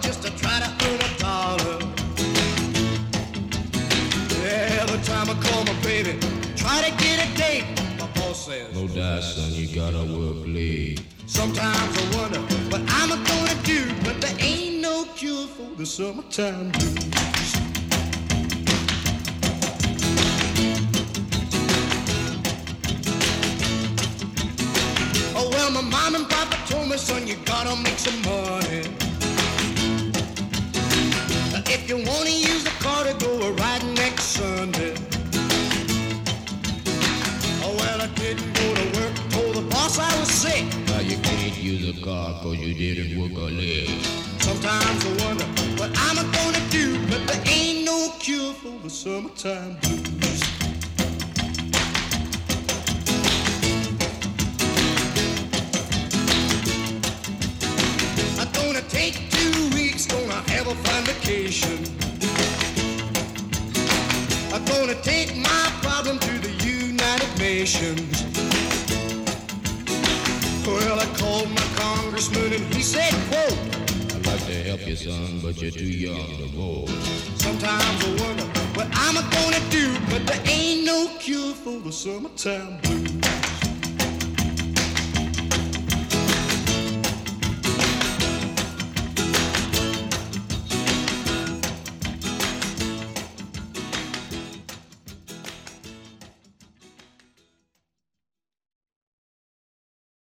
just to try to earn $1. Every time I call my baby, try to get a date, my boss says, no die, son, you gotta work late. Sometimes I wonder what I'm gonna do, but there ain't no cure for the summertime blues. Oh, well, my mom and papa told me, son, you gotta make some money. If you wanna use the car to go a ride next Sunday. Oh, well, I didn't go to work, told the boss I was sick. Now you can't use a car cause you didn't work a leg. Sometimes I wonder what I'm gonna do, but there ain't no cure for the summertime blues. I'm gonna take 2 weeks, gonna have a fine vacation. I'm gonna take my problem to the United Nations. Well, I called my congressman and he said, quote, I'd like to help you, son, but you're too young to vote. Sometimes I wonder what I'm gonna do, but there ain't no cure for the summertime blues.